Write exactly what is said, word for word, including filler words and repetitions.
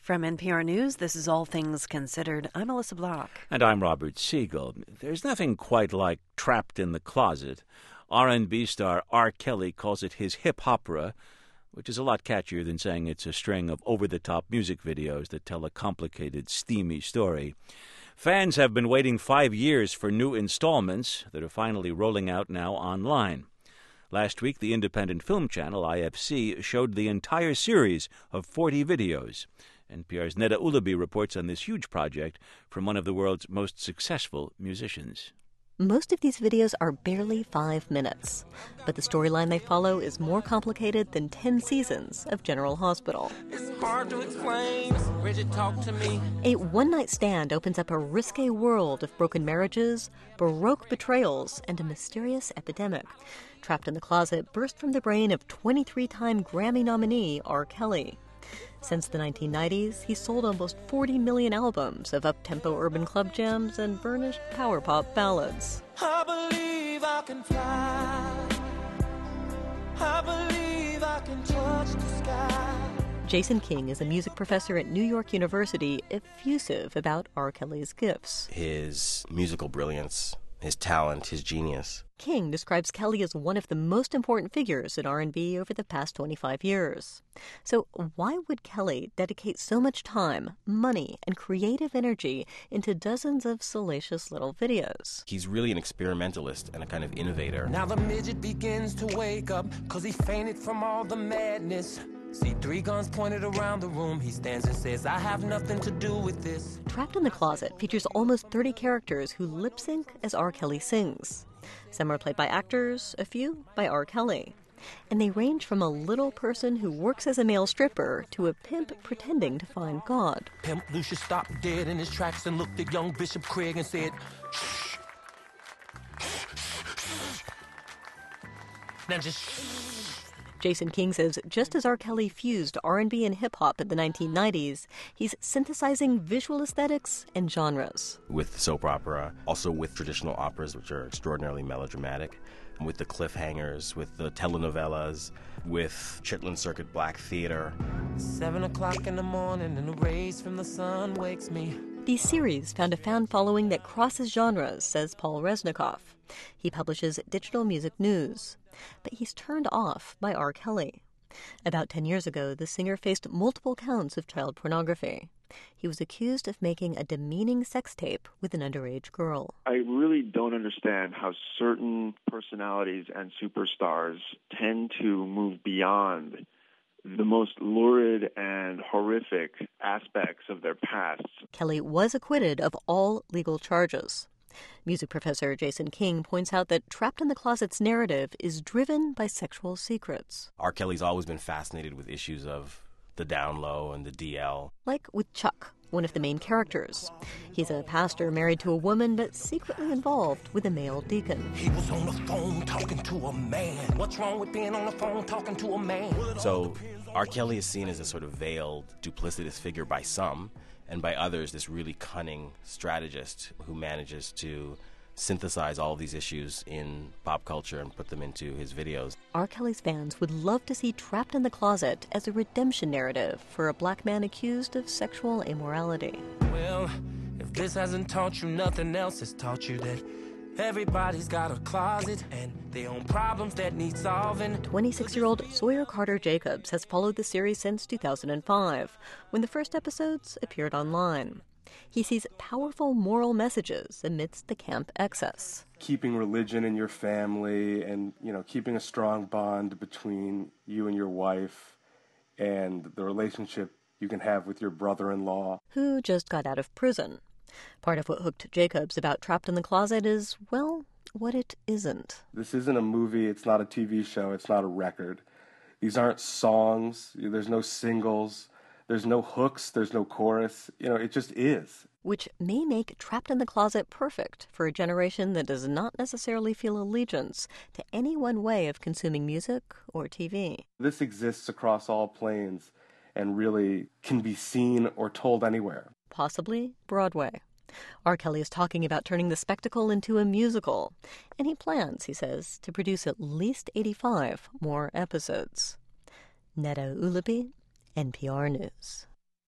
From N P R News, this is All Things Considered. I'm Melissa Block. And I'm Robert Siegel. There's nothing quite like Trapped in the Closet. R and B star R. Kelly calls it his hip-opera, which is a lot catchier than saying it's a string of over-the-top music videos that tell a complicated, steamy story. Fans have been waiting five years for new installments that are finally rolling out now online. Last week, the independent film channel, I F C, showed the entire series of forty videos. N P R's Neda Ulaby reports on this huge project from one of the world's most successful musicians. Most of these videos are barely five minutes, but the storyline they follow is more complicated than ten seasons of General Hospital. It's hard to explain. Bridget, talk to me. A one-night stand opens up a risque world of broken marriages, baroque betrayals, and a mysterious epidemic. Trapped in the Closet burst from the brain of twenty-three-time Grammy nominee R. Kelly. Since the nineteen nineties, he's sold almost forty million albums of up-tempo urban club jams and burnished power pop ballads. I believe I can fly. I believe I can touch the sky. Jason King is a music professor at New York University, effusive about R. Kelly's gifts. His musical brilliance, his talent, his genius. King describes Kelly as one of the most important figures in R and B over the past twenty-five years. So why would Kelly dedicate so much time, money, and creative energy into dozens of salacious little videos? He's really an experimentalist and a kind of innovator. Now the midget begins to wake up, cause he fainted from all the madness. See three guns pointed around the room. He stands and says, I have nothing to do with this. Trapped in the Closet features almost thirty characters who lip-sync as R. Kelly sings. Some are played by actors, a few by R. Kelly. And they range from a little person who works as a male stripper to a pimp pretending to find God. Pimp Lucius stopped dead in his tracks and looked at young Bishop Craig and said, shh. Now just shh. Jason King says just as R. Kelly fused R and B and hip-hop in the nineteen nineties, he's synthesizing visual aesthetics and genres. With soap opera, also with traditional operas, which are extraordinarily melodramatic, with the cliffhangers, with the telenovelas, with Chitlin Circuit Black Theater. Seven o'clock in the morning and the rays from the sun wakes me. These series found a fan following that crosses genres, says Paul Resnikoff. He publishes digital music news. But he's turned off by R. Kelly. About ten years ago, the singer faced multiple counts of child pornography. He was accused of making a demeaning sex tape with an underage girl. I really don't understand how certain personalities and superstars tend to move beyond the most lurid and horrific aspects of their pasts. Kelly was acquitted of all legal charges. Music professor Jason King points out that Trapped in the Closet's narrative is driven by sexual secrets. R. Kelly's always been fascinated with issues of the down low and the D L. Like with Chuck, one of the main characters. He's a pastor married to a woman, but secretly involved with a male deacon. He was on the phone talking to a man. What's wrong with being on the phone talking to a man? So R. Kelly is seen as a sort of veiled, duplicitous figure by some, and by others, this really cunning strategist who manages to synthesize all of these issues in pop culture and put them into his videos. R. Kelly's fans would love to see Trapped in the Closet as a redemption narrative for a black man accused of sexual immorality. Well, if this hasn't taught you nothing else, it's taught you that everybody's got a closet and their own problems that need solving. twenty-six-year-old Sawyer Carter Jacobs has followed the series since two thousand five, when the first episodes appeared online. He sees powerful moral messages amidst the camp excess. Keeping religion in your family and, you know, keeping a strong bond between you and your wife and the relationship you can have with your brother-in-law. Who just got out of prison. Part of what hooked Jacobs about Trapped in the Closet is, well, what it isn't. This isn't a movie, it's not a T V show, it's not a record. These aren't songs, there's no singles, there's no hooks, there's no chorus. You know, it just is. Which may make Trapped in the Closet perfect for a generation that does not necessarily feel allegiance to any one way of consuming music or T V. This exists across all planes and really can be seen or told anywhere. Possibly Broadway. R. Kelly is talking about turning the spectacle into a musical, and he plans, he says, to produce at least eighty-five more episodes. Neda Ulaby, N P R News.